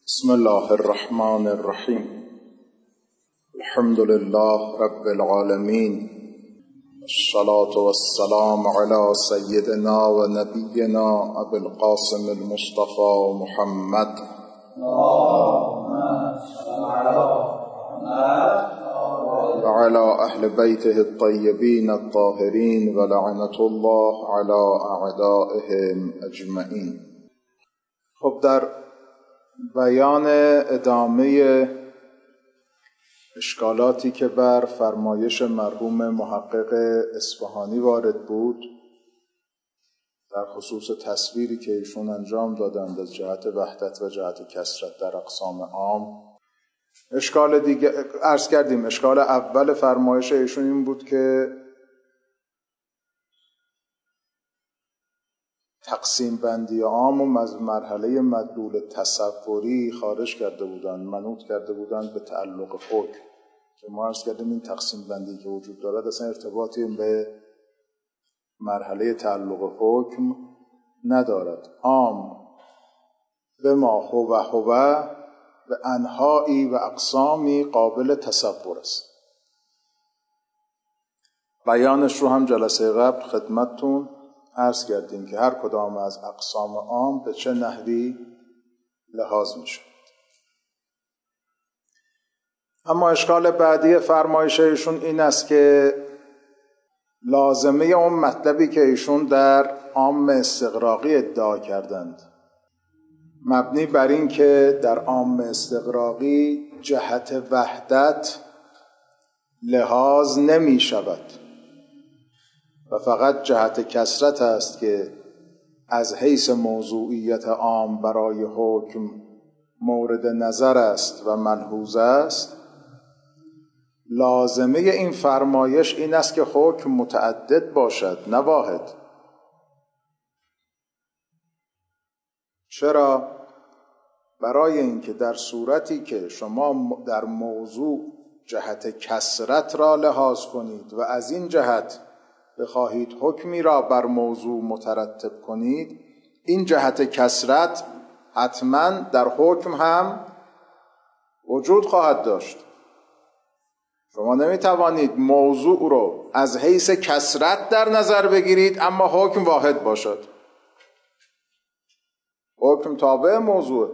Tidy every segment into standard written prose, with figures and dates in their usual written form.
بسم الله الرحمن الرحیم. الحمد لله رب العالمین، الصلاة والسلام على سیدنا و نبینا ابی القاسم المصطفى محمد و على اهل بیته الطیبین الطاهرین و لعنة الله على اعدائهم اجمعین. خب، در بیان ادامه اشکالاتی که بر فرمایش مرحوم محقق اصفهانی وارد بود در خصوص تصویری که ایشون انجام دادند از جهت وحدت و جهت کثرت در اقسام عام، اشکال دیگه عرض کردیم. اشکال اول فرمایش ایشون این بود که تقسیم بندی عام و از مرحله مدلول تصوری خارج کرده بودند، منوط کرده بودند به تعلق حکم، که ما عرض کردیم این تقسیم بندی که وجود دارد اصلا ارتباطی به مرحله تعلق حکم ندارد. عام به ما هو به انواعی و اقسامی قابل تصور است. بیانش رو هم جلسه قبل خدمتتون عرض کردیم که هر کدام از اقسام عام به چه نحوی لحاظ می شود. اما اشکال بعدی فرمایش ایشون این است که لازمه اون مطلبی که ایشون در عام استغراقی ادعا کردند مبنی بر این که در عام استغراقی جهت وحدت لحاظ نمی شود و فقط جهت کثرت است که از حیث موضوعیت عام برای حکم مورد نظر است و ملحوظ است. لازمه این فرمایش این است که حکم متعدد باشد نه واحد. چرا؟ برای اینکه در صورتی که شما در موضوع جهت کثرت را لحاظ کنید و از این جهت بخواهید حکمی را بر موضوع مترتب کنید، این جهت کثرت حتما در حکم هم وجود خواهد داشت. شما نمیتوانید موضوع رو از حیث کثرت در نظر بگیرید اما حکم واحد باشد. حکم تابع موضوع.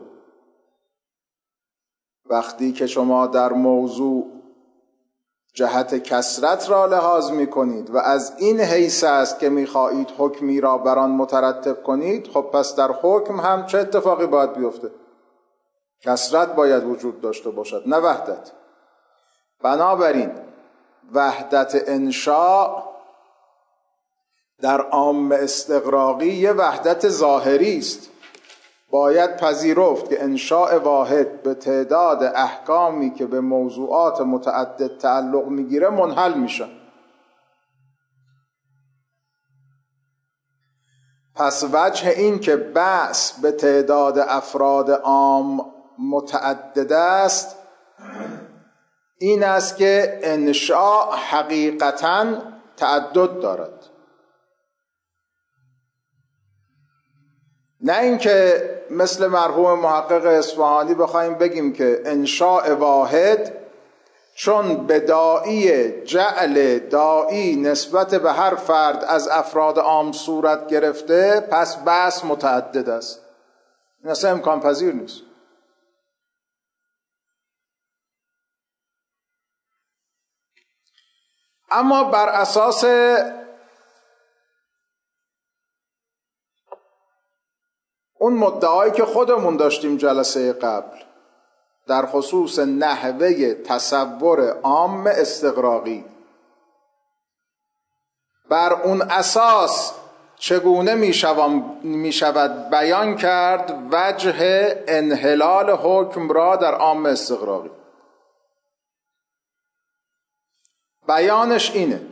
وقتی که شما در موضوع جهت کثرت را لحاظ می کنید و از این حیث است که می خواهید حکمی را بر آن مترتب کنید، خب پس در حکم هم چه اتفاقی باید بیفته؟ کثرت باید وجود داشته باشد نه وحدت. بنابراین وحدت انشاء در عام استغراقی یه وحدت ظاهری است. باید پذیرفت که انشاء واحد به تعداد احکامی که به موضوعات متعدد تعلق میگیره منحل میشن. پس وجه این که بحث به تعداد افراد عام متعدد است این است که انشاء حقیقتاً تعدد دارد، نه اینکه مثل مرحوم محقق اصفهانی بخوایم بگیم که انشاء واحد چون به داعی جعل داعی نسبت به هر فرد از افراد عام صورت گرفته پس بحث متعدد است. این اصلا امکان پذیر نیست. اما بر اساس اون مدعایی که خودمون داشتیم جلسه قبل در خصوص نحوه تصور عام استغراقی، بر اون اساس چگونه می شود بیان کرد وجه انحلال حکم را در عام استغراقی. بیانش اینه.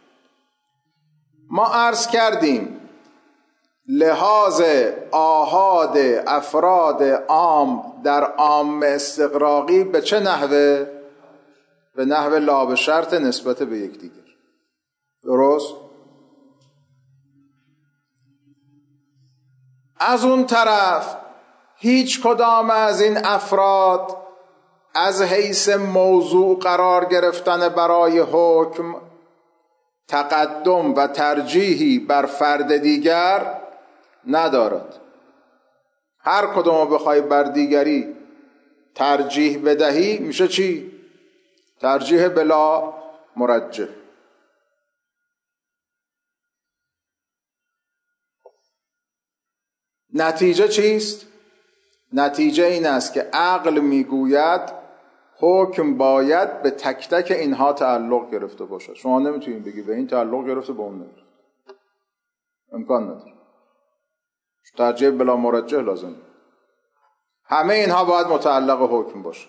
ما عرض کردیم لحاظ آحاد افراد عام در عام استغراقی به چه نحوه؟ به نحو لا به شرط نسبت به یکدیگر. درست؟ از اون طرف هیچ کدام از این افراد از حیث موضوع قرار گرفتن برای حکم تقدم و ترجیحی بر فرد دیگر ندارد. هر کدوم بخوای بر دیگری ترجیح بدهی میشه چی؟ ترجیح بلا مرجح. نتیجه چیست؟ نتیجه این است که عقل میگوید حکم باید به تک تک اینها تعلق گرفته باشد. شما نمیتونید بگی به این تعلق گرفته به اون نمیتونید، امکان نداره. ترجیح بلا مرجح لازم. همه اینها باید متعلق حکم باشه.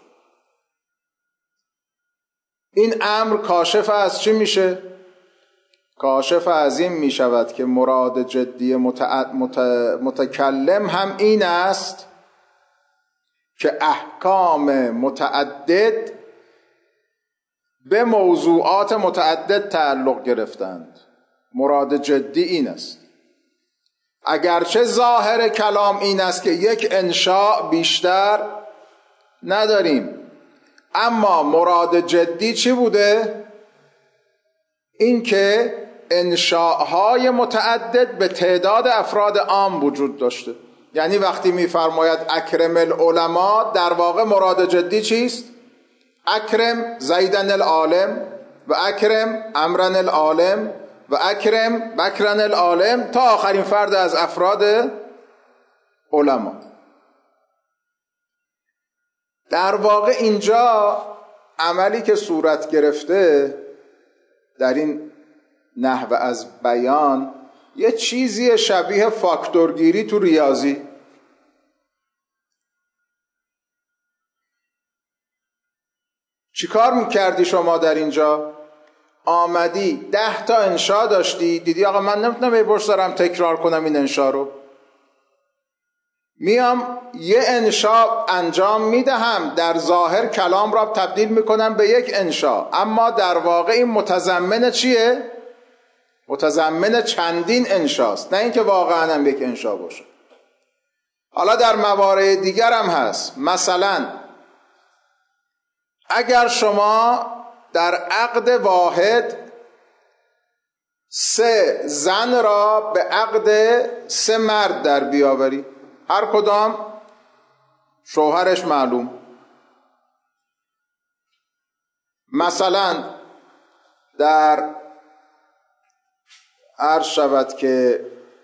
این امر کاشف از چی میشه؟ کاشف از این میشود که مراد جدی متکلم هم این است که احکام متعدد به موضوعات متعدد تعلق گرفتند. مراد جدی این است. اگرچه ظاهر کلام این است که یک انشاء بیشتر نداریم، اما مراد جدی چی بوده؟ این که انشاءهای متعدد به تعداد افراد عام وجود داشته. یعنی وقتی میفرماید اکرم العلماء، در واقع مراد جدی چیست؟ اکرم زیدن العالم و اکرم عمرن العالم و اکرم بکرن العالم تا آخرین فرد از افراد علما. در واقع اینجا عملی که صورت گرفته در این نحو از بیان یه چیزی شبیه فاکتورگیری تو ریاضی. چی کار میکردی شما در اینجا؟ آمدی 10 تا انشاء داشتی، دیدی آقا من نمیتونم یه برش دارم تکرار کنم این انشاء رو، میام یه انشاء انجام میدهم، در ظاهر کلام را تبدیل میکنم به یک انشاء، اما در واقع این متضمن چیه؟ متضمن چندین انشاست، نه اینکه واقعا هم یک انشاء باشه. حالا در موارد دیگر هم هست. مثلا اگر شما در عقد واحد 3 زن را به عقد 3 مرد در بیاوری، هر کدام شوهرش معلوم. مثلا در عرض شود که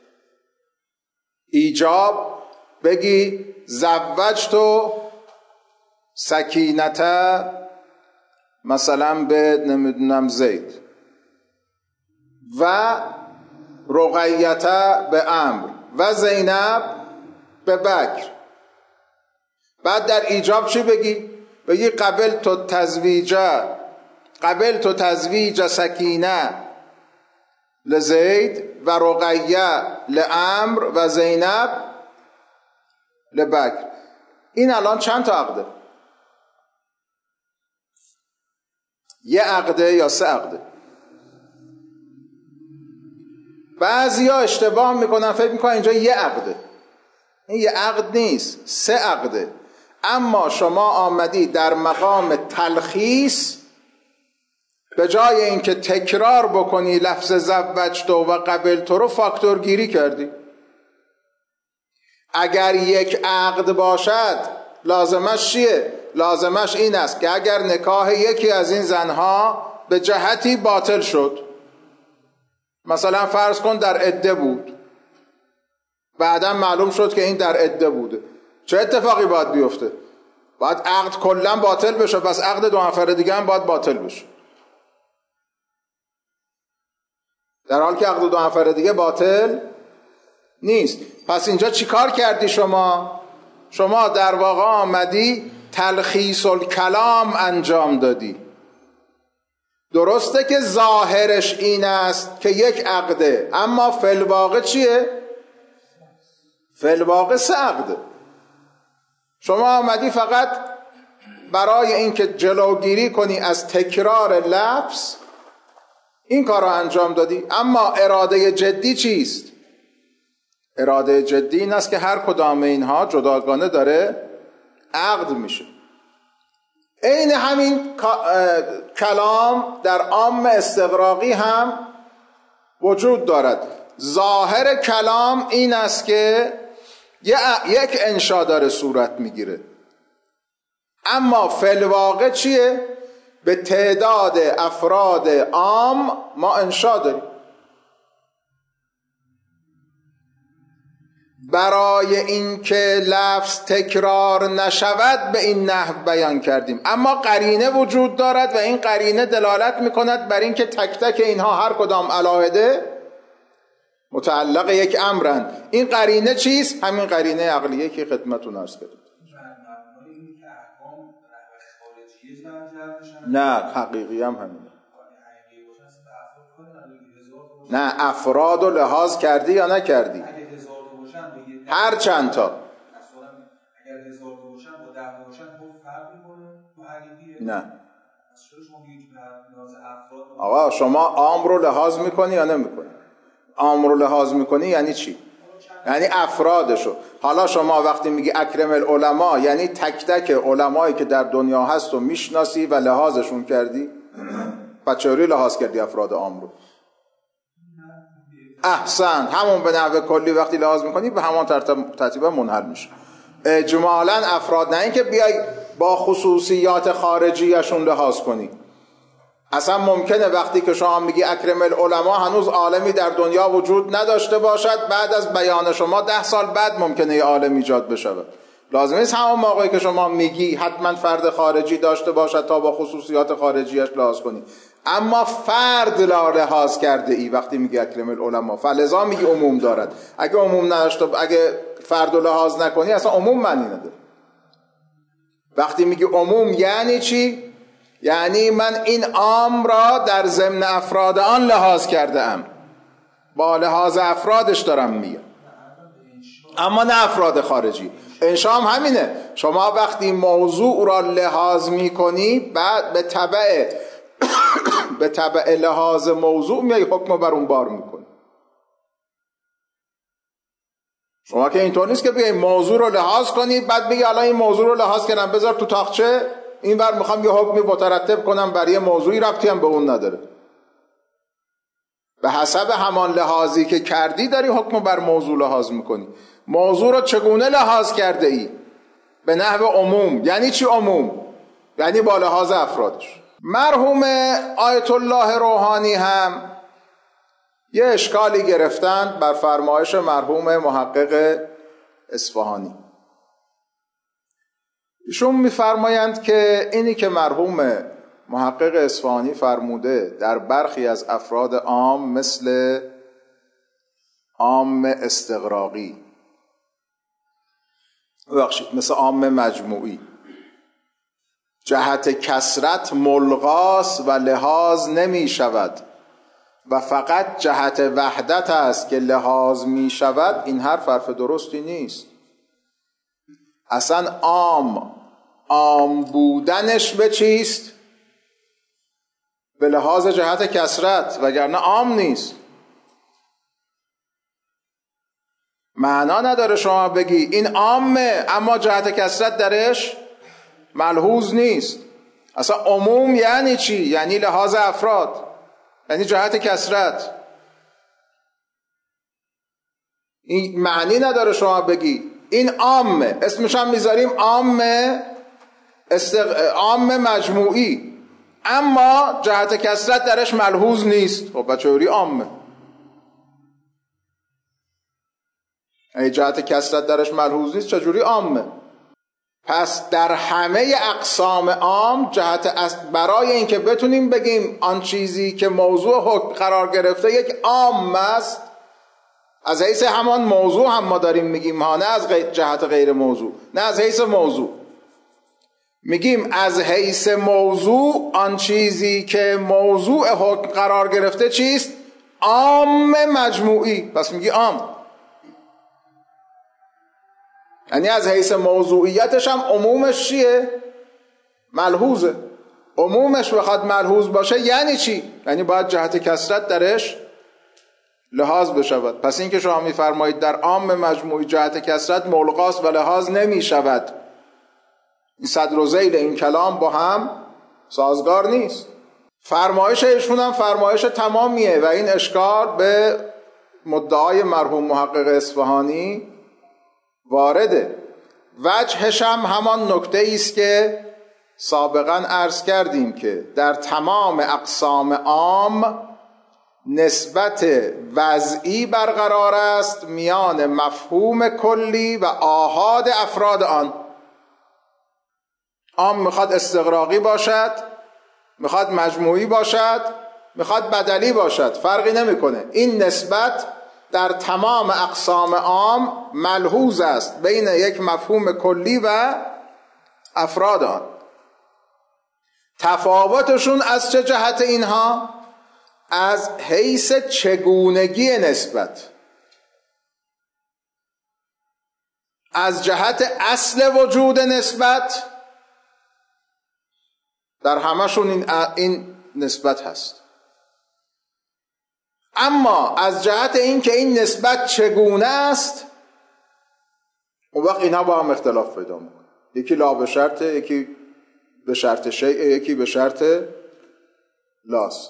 ایجاب بگی زوجتو سکینته مثلا به نمیدونم زید و رقیته به عمرو و زینب به بکر. بعد در ایجاب چی بگی؟ بگی قبل تو تزویج سکینه لزید و رقیه لعمرو و زینب لبکر. این الان چند تا عقده؟ یه عقده یا 3 عقده؟ بعضیا اشتباه میکنن، فکر میکنن اینجا یه عقده. این یه عقد نیست، 3 عقده. اما شما آمدی در مقام تلخیص به جای اینکه تکرار بکنی لفظ زوجتو و قبلتو رو فاکتورگیری کردی. اگر یک عقد باشد لازمش چیه؟ لازمش این است که اگر نکاح یکی از این زنها به جهتی باطل شد، مثلا فرض کن در عده بود، بعدا معلوم شد که این در عده بوده، چه اتفاقی باید بیفته؟ باید عقد کلا باطل بشه، پس عقد 2 نفر دیگه هم باید باطل بشه، در حال که عقد 2 نفر دیگه باطل نیست. پس اینجا چی کار کردی شما؟ شما در واقع آمدی تلخیص الکلام انجام دادی. درسته که ظاهرش این است که یک عقده، اما فی الواقع چیه؟ فی الواقع 3 عقده. شما آمدی فقط برای اینکه جلوگیری کنی از تکرار لفظ این کار رو انجام دادی، اما اراده جدی چیست؟ اراده جدی این است که هر کدام اینها جداگانه داره عقد میشه. عین همین کلام در عام استغراقی هم وجود دارد. ظاهر کلام این است که یک انشا داره صورت میگیره، اما فی الواقع چیه؟ به تعداد افراد عام ما انشا داریم. برای اینکه لفظ تکرار نشود به این نحو بیان کردیم، اما قرینه وجود دارد و این قرینه دلالت میکند بر اینکه تک تک اینها هر کدام علاهده متعلق یک امرند. این قرینه چیست؟ همین قرینه عقلیه که خدمتتون عرض کردم. نه حقیقی هم همینه. نه افراد رو لحاظ کردی یا نکردی؟ هر چند تا نه. آقا شما عام رو لحاظ میکنی یا نمیکنی؟ عام رو لحاظ میکنی یعنی چی؟ یعنی افرادشو. حالا شما وقتی میگی اکرم العلماء یعنی تک تک علمایی که در دنیا هست و میشناسی و لحاظشون کردی؟ پس چجوری لحاظ کردی افراد عام رو؟ احسن، همون به نحو کلی وقتی لحاظ میکنی به همان ترتیب منحل میشه. اجمالا افراد، نه اینکه بیای با خصوصیات خارجیشون لحاظ کنی. اصلا ممکنه وقتی که شما میگی اکرم العلماء هنوز عالمی در دنیا وجود نداشته باشد، بعد از بیان شما 10 سال بعد ممکنه یه عالم ایجاد بشود. لازم نیست همون موقعی که شما میگی حتما فرد خارجی داشته باشد تا با خصوصیات خارجیش لحاظ کنی، اما فرد لحاظ کرده ای وقتی میگی اکرم العلماء، فلذا میگی عموم دارد. اگه عموم نداشته، اگه فرد لحاظ نکنی اصلا عموم معنی نداره. وقتی میگی عموم یعنی چی؟ یعنی من این عام را در ضمن افراد آن لحاظ کرده ام، با لحاظ افرادش دارم میگم، اما نه افراد خارجی. انشا هم همینه. شما وقتی موضوع را لحاظ میکنی بعد به تبع لحاظ موضوع میای حکم بر اون بار میکنی. شما که اینطور نیست که بیای موضوع رو لحاظ کنی بعد بگی الان این موضوع رو لحاظ کردم بذار تو تاقچه، این بر میخوام یه حکمی مترتب کنم برای یه موضوعی، ربطی هم به اون نداره. به حسب همان لحاظی که کردی داری حکم بر موضوع لحاظ میکنی. موضوع رو چگونه لحاظ کرده ای؟ به نحو عموم. یعنی چی عموم؟ یعنی با لحاظ افرادش. مرحوم آیت الله روحانی هم یه اشکالی گرفتن بر فرمایش مرحوم محقق اصفهانی. ایشون میفرمایند که اینی که مرحوم محقق اصفهانی فرموده در برخی از افراد عام مثل عام استغراقی، مثل عام مجموعی، جهت کثرت ملغاس و لحاظ نمی شود و فقط جهت وحدت است که لحاظ می شود، این حرف درستی نیست. اصلا عام بودنش به چیست؟ به لحاظ جهت کثرت، وگرنه عام نیست. معنا نداره شما بگی این عامه اما جهت کثرت درش ملحوظ نیست. اصلا عموم یعنی چی؟ یعنی لحاظ افراد، یعنی جهت کثرت. این معنی نداره شما بگی این عامه، اسمش هم میذاریم عام مجموعی، اما جهت کثرت درش ملحوظ نیست. خب بچه‌وری عامه، ای جهت کثرت درش ملحوظ نیست چجوری عامه؟ پس در همه اقسام عام برای اینکه بتونیم بگیم آن چیزی که موضوع حکم قرار گرفته یک عام است، از حیث همان موضوع هم ما داریم میگیم ها، نه از جهت غیر موضوع، نه از حیث موضوع میگیم از حیث موضوع آن چیزی که موضوع حکم قرار گرفته چیست؟ عام مجموعی. پس میگی عام، یعنی از حیث موضوعیتش هم عمومش چیه؟ ملحوظه. عمومش بخواد ملحوظ باشه یعنی چی؟ یعنی باید جهت کثرت درش لحاظ بشود. پس این که شما میفرمایید در عام مجموعی جهت کثرت ملغاست و لحاظ نمی شود، این صدر و ذیل این کلام با هم سازگار نیست. فرمایش ایشون هم فرمایش تمامیه و این اشکال به مدعای مرحوم محقق اصفهانی وارده. وجهش هم همان نکته است که سابقا عرض کردیم که در تمام اقسام عام نسبت وضعی برقرار است میان مفهوم کلی و آحاد افراد آن. عام میخواد استغراقی باشد، میخواد مجموعی باشد، میخواد بدلی باشد، فرقی نمیکنه. این نسبت در تمام اقسام عام ملحوظ است بین یک مفهوم کلی و افراد آن. تفاوتشون از چه جهت اینها؟ از حیث چگونگی نسبت، از جهت اصل وجود نسبت در همشون این نسبت هست، اما از جهت این که این نسبت چگونه است اون وقت اینها با هم اختلاف پیدا میکنه. یکی لا به شرط، یکی به شرط شیء، یکی به شرط لاست.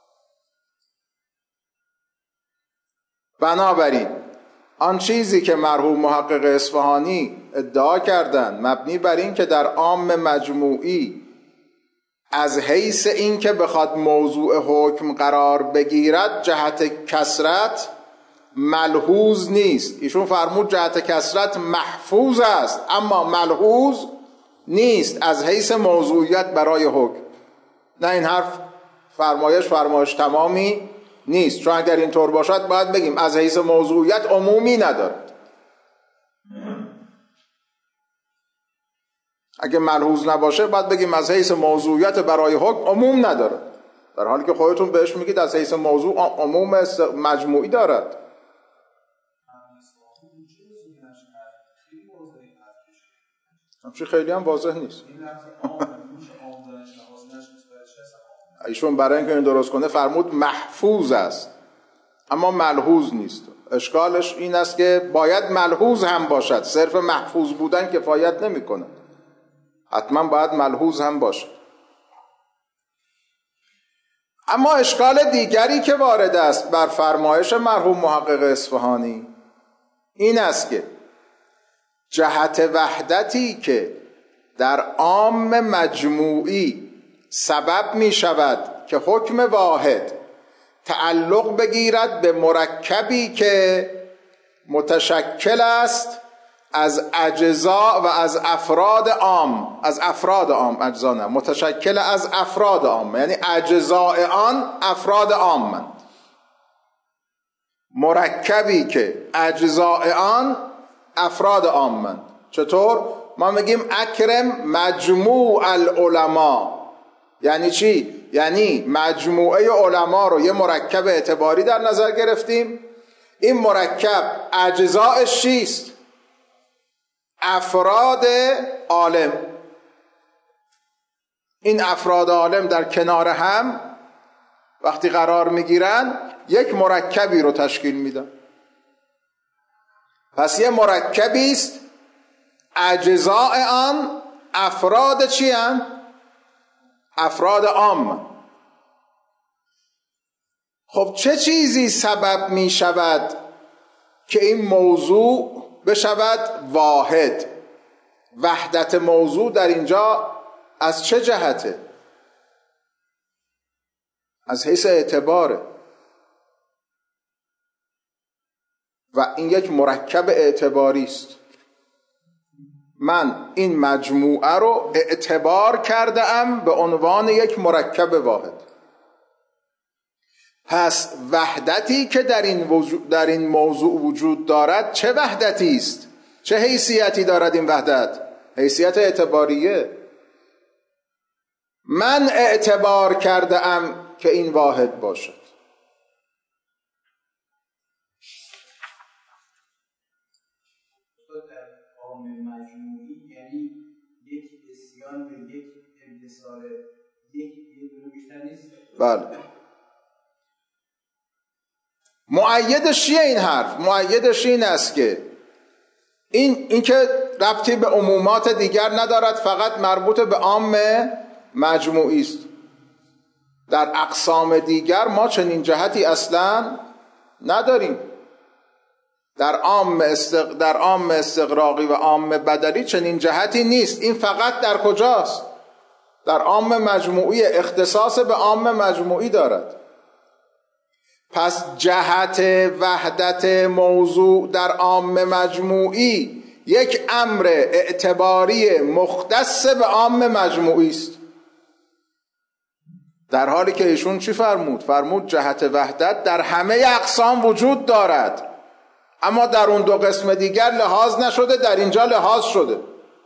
بنابراین آن چیزی که مرحوم محقق اصفهانی ادعا کردند مبنی بر این که در عام مجموعی از حیث این که بخواد موضوع حکم قرار بگیرد جهت کثرت ملحوظ نیست. ایشون فرمود جهت کثرت محفوظ است اما ملحوظ نیست از حیث موضوعیت برای حکم. نه، این حرف فرمایش تمامی نیست، چون اگر اینطور باشد باید بگیم از حیث موضوعیت عمومی ندارد. اگه ملحوظ نباشه باید بگیم از حیث موضوعیت برای حکم عموم ندارد، در حالی که خودتون بهش میگید از حیث موضوع عموم مجموعی دارد. همچه خیلی هم واضح نیست. ایشون برای اینکه این درست کنه فرمود محفوظ است اما ملحوظ نیست. اشکالش این است که باید ملحوظ هم باشد، صرف محفوظ بودن کفایت نمیکنه، حتما باید ملحوظ هم باشد. اما اشکال دیگری که وارد است بر فرمایش مرحوم محقق اصفهانی این است که جهت وحدتی که در عام مجموعی سبب می شود که حکم واحد تعلق بگیرد به مرکبی که متشکل است از اجزا و از افراد عام، اجزا نه، متشکل از افراد عام، یعنی اجزاء آن افراد عامند. مرکبی که اجزاء آن افراد عامند. چطور؟ ما میگیم اکرم مجموع العلماء. یعنی چی؟ یعنی مجموعه علما رو یه مرکب اعتباری در نظر گرفتیم. این مرکب اجزاءش چیست؟ افراد عالم. این افراد عالم در کنار هم وقتی قرار میگیرن یک مرکبی رو تشکیل میدن. پس یه مرکبی است اجزاء آن افراد چی هستند؟ افراد عام. خب چه چیزی سبب می شود که این موضوع بشود واحد؟ وحدت موضوع در اینجا از چه جهته؟ از حیث اعتباره و این یک مرکب اعتباری است. من این مجموعه رو اعتبار کرده ام به عنوان یک مرکب واحد. پس وحدتی که در این موضوع وجود دارد چه وحدتی است؟ چه حیثیتی دارد این وحدت؟ حیثیت اعتباریه. من اعتبار کرده ام که این واحد باشد. مجموعی یعنی یک اسیان به یک امتصال یک بیشتر نیست. بله. مؤیدش چیه این حرف؟ مؤیدش این است که این که ربطی به عمومات دیگر ندارد، فقط مربوط به عام مجموعی است. در اقسام دیگر ما چنین جهتی اصلا نداریم. در عام استغراقی و عام بدلی چنین جهتی نیست. این فقط در کجاست؟ در عام مجموعی، اختصاص به عام مجموعی دارد. پس جهت وحدت موضوع در عام مجموعی یک امر اعتباری مختص به عام مجموعی است، در حالی که ایشون چی فرمود؟ فرمود جهت وحدت در همه اقسام وجود دارد، اما در اون دو قسم دیگر لحاظ نشده، در اینجا لحاظ شده.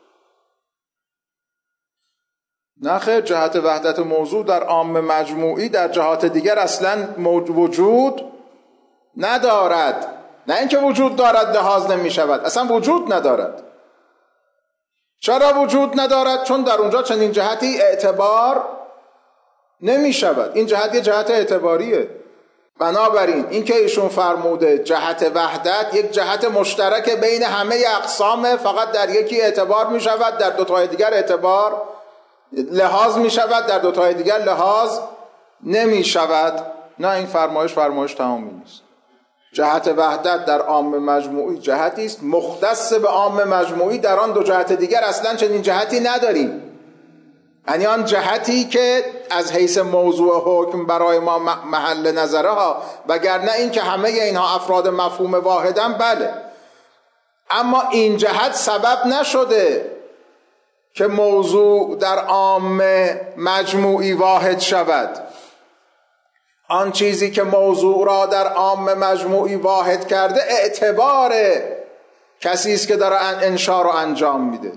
نه خیر، جهت وحدت موضوع در عام مجموعی در جهات دیگر اصلا وجود ندارد. نه اینکه وجود دارد لحاظ نمی شود، اصلا وجود ندارد. چرا وجود ندارد؟ چون در اونجا چنین جهتی اعتبار نمی شود. این جهت یه جهت اعتباریه. بنابراین این که ایشون فرموده جهت وحدت یک جهت مشترک بین همه اقسام، فقط در یکی اعتبار می شود، در دوتای دیگر اعتبار لحاظ می شود، در دوتای دیگر لحاظ نمی شود. نه، این فرمایش تمامی نیست. جهت وحدت در عام مجموعی جهتی است مختص به عام مجموعی، در آن دو جهت دیگر اصلا چنین جهتی نداریم. یعنی آن جهتی که از حیث موضوع حکم برای ما محل نظره ها، وگرنه این که همه اینها افراد مفهوم واحدن، بله، اما این جهت سبب نشده که موضوع در عام مجموعی واحد شود. آن چیزی که موضوع را در عام مجموعی واحد کرده اعتبار کسی است که داره انشا رو انجام میده.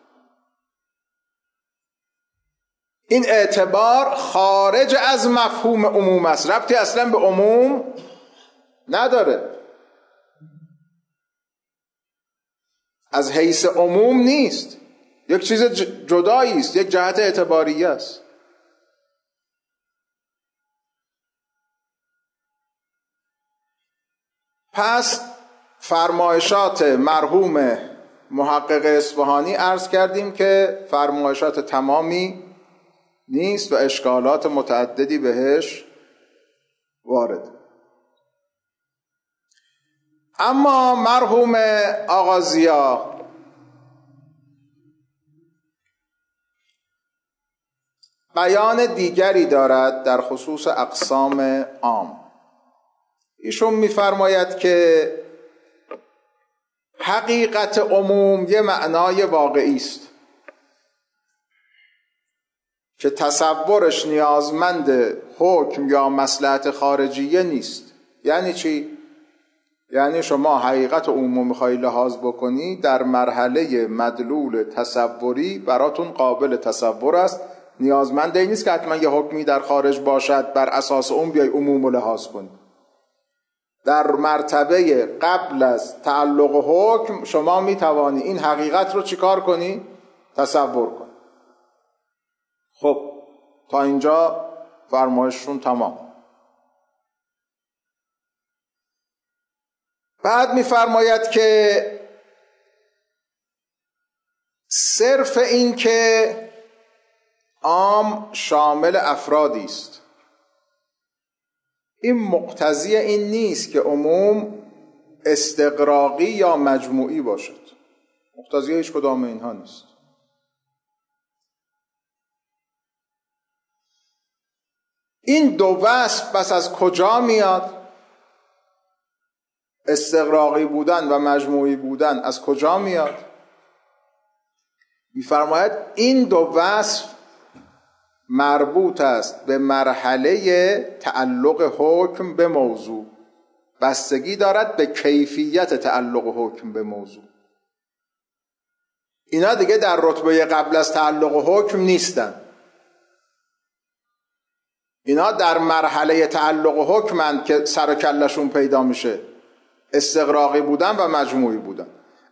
این اعتبار خارج از مفهوم عموم است، ربطی اصلا به عموم نداره، از حیث عموم نیست، یک چیز جدایی است، یک جهت اعتباری است. پس فرمایشات مرحوم محقق اصفهانی عرض کردیم که فرمایشات تمامی نیست و اشکالات متعددی بهش وارد. اما مرحوم آقا ضیا بیان دیگری دارد در خصوص اقسام عام. ایشون می‌فرماید که حقیقت عموم یه معنای واقعی است که تصورش نیازمند حکم یا مصلحت خارجیه نیست. یعنی چی؟ یعنی شما حقیقت عموم میخوایی لحاظ بکنی، در مرحله مدلول تصوری براتون قابل تصور است، نیازمند این نیست که حتما یه حکمی در خارج باشد بر اساس اون بیای عموم رو لحاظ کنی. در مرتبه قبل از تعلق حکم شما میتوانی این حقیقت رو چیکار کنی؟ تصور کنی. خب تا اینجا فرمایششون تمام. بعد میفرماید که صرف این که عام شامل افرادی است، این مقتضی این نیست که عموم استغراقی یا مجموعی باشد. مقتضی هیچ کدام اینها نیست. این دو وصف بس از کجا میاد؟ استغراقی بودن و مجموعی بودن از کجا میاد؟ میفرماید این دو وصف مربوط است به مرحله تعلق حکم به موضوع، بستگی دارد به کیفیت تعلق حکم به موضوع. اینا دیگه در رتبه قبل از تعلق حکم نیستن، اینا در مرحله تعلق حکمند که سر و کلشون پیدا میشه، استغراقی بودن و مجموعی بودن.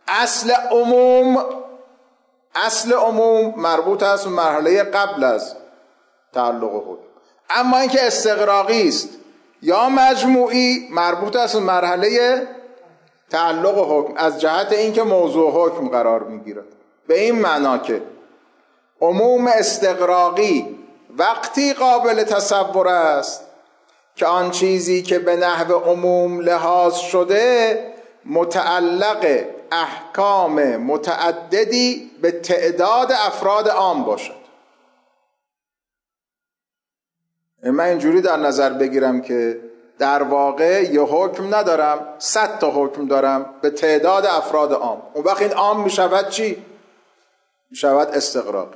اصل عموم مربوط است به مرحله قبل از تعلق حکم. اما اینکه استغراقی است یا مجموعی مربوط است به مرحله تعلق و حکم از جهت اینکه موضوع حکم قرار میگیرد. به این معنا که عموم استغراقی وقتی قابل تصور است که آن چیزی که به نحو عموم لحاظ شده متعلق احکام متعددی به تعداد افراد عام باشد. من اینجوری در نظر بگیرم که در واقع یه حکم ندارم، 100 تا حکم دارم به تعداد افراد عام. اون وقت این عام میشود چی؟ میشود استغراق.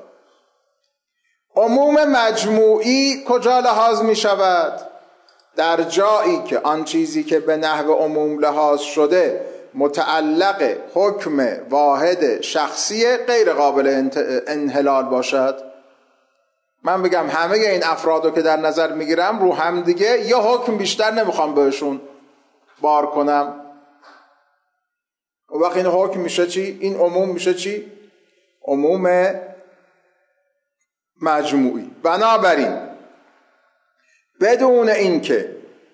عموم مجموعی کجا لحاظ میشود؟ در جایی که آن چیزی که به نحو عموم لحاظ شده متعلق حکم واحد شخصی غیر قابل انحلال باشد. من بگم همه این افرادو که در نظر میگیرم رو هم دیگه یه حکم بیشتر نمیخوام بهشون بار کنم. و وقت این حکم میشه چی؟ این عموم میشه چی؟ عموم مجموعی. بنابراین بدون اینکه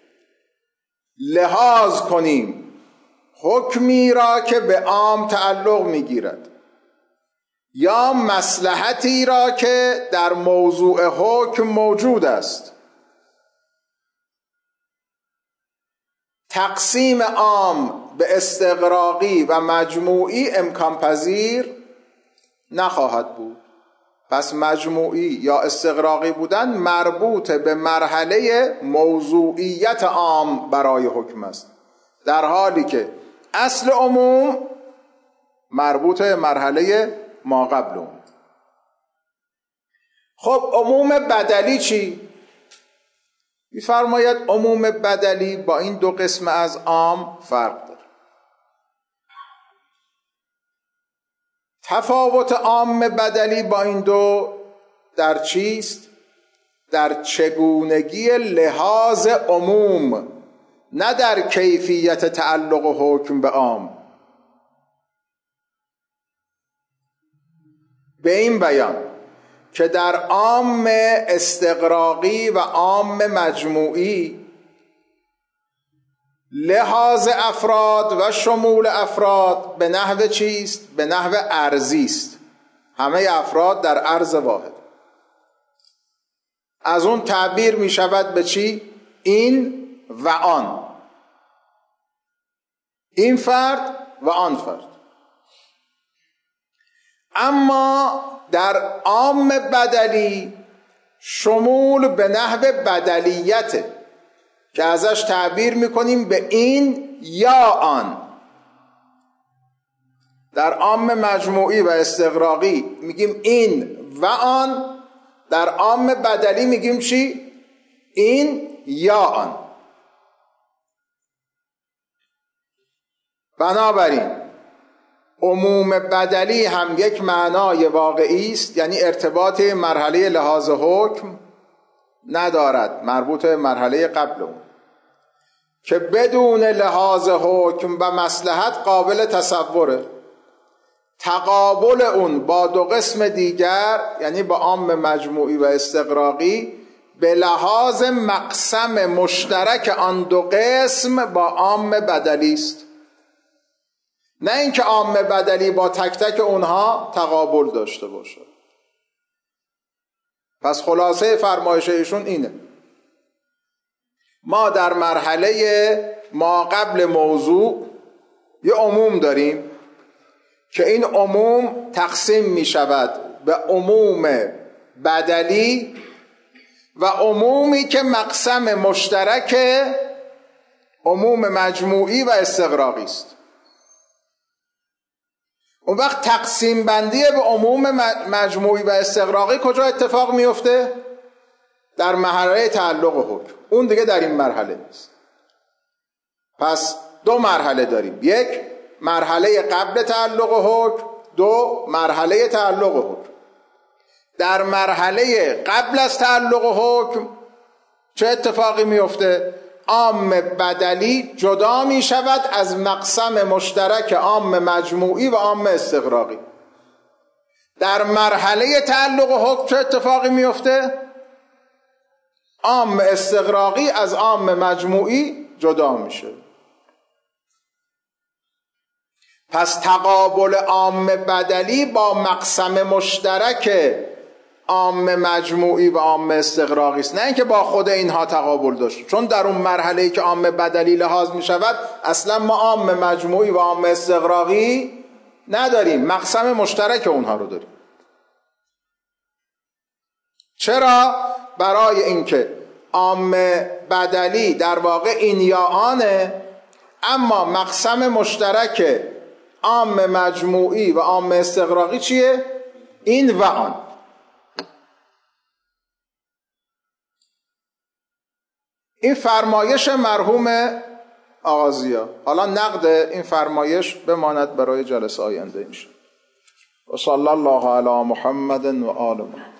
لحاظ کنیم حکمی را که به عام تعلق میگیرد یا مصلحتی را که در موضوع حکم موجود است، تقسیم عام به استغراقی و مجموعی امکان پذیر نخواهد بود. پس مجموعی یا استغراقی بودن مربوط به مرحله موضوعیت عام برای حکم است، در حالی که اصل عموم مربوط به مرحله ما قبل اون. خب عموم بدلی چی؟ می‌فرماید عموم بدلی با این دو قسم از عام فرق داره. تفاوت عام بدلی با این دو در چیست؟ در چگونگی لحاظ عموم، نه در کیفیت تعلق و حکم به عام. به این بیان که در عام استغراقی و عام مجموعی لحاظ افراد و شمول افراد به نحو چیست؟ به نحو ارضی است. همه افراد در ارض واحد. از اون تعبیر می شود به چی؟ این و آن، این فرد و آن فرد. اما در عام بدلی شمول به نحو بدلیته که ازش تعبیر میکنیم به این یا آن. در عام مجموعی و استغراقی میگیم این و آن، در عام بدلی میگیم چی؟ این یا آن. بنابراین عموم بدلی هم یک معنای واقعی است، یعنی ارتباط مرحله لحاظ حکم ندارد، مربوط به مرحله قبل اون، که بدون لحاظ حکم و مصلحت قابل تصوره. تقابل اون با دو قسم دیگر، یعنی با عام مجموعی و استغراقی، به لحاظ مقسم مشترک آن دو قسم با عام بدلی است، نه اینکه عام بدلی با تک تک اونها تقابل داشته باشه. پس خلاصه فرمایش ایشون اینه: ما در مرحله ما قبل موضوع یه عموم داریم که این عموم تقسیم می شود به عموم بدلی و عمومی که مقسم مشترک عموم مجموعی و استغراقی است. اون وقت تقسیم بندی به عموم مجموعی و استغراقی کجا اتفاق میفته؟ در مرحله تعلق و حکم. اون دیگه در این مرحله نیست. پس دو مرحله داریم: یک مرحله قبل تعلق و حکم، دو مرحله تعلق و حکم. در مرحله قبل از تعلق و حکم چه اتفاقی میفته؟ عام بدلی جدا می شود از مقسم مشترک عام مجموعی و عام استغراقی. در مرحله تعلق و حکم چه اتفاقی میفته؟ عام استغراقی از عام مجموعی جدا میشه. پس تقابل عام بدلی با مقسم مشترک عام مجموعی و عام استغراقی است، نه اینکه با خود اینها تقابل داشت، چون در اون مرحله‌ای که عام بدلی لحاظ می شود اصلا ما عام مجموعی و عام استغراقی نداریم، مقسم مشترک اونها رو داریم. چرا؟ برای اینکه عام بدلی در واقع این یا آنه، اما مقسم مشترک عام مجموعی و عام استغراقی چیه؟ این و آن. این فرمایش مرحوم آغازیا. حالا نقد این فرمایش بماند برای جلسه آینده. و صلی الله علی محمد و آل محمد.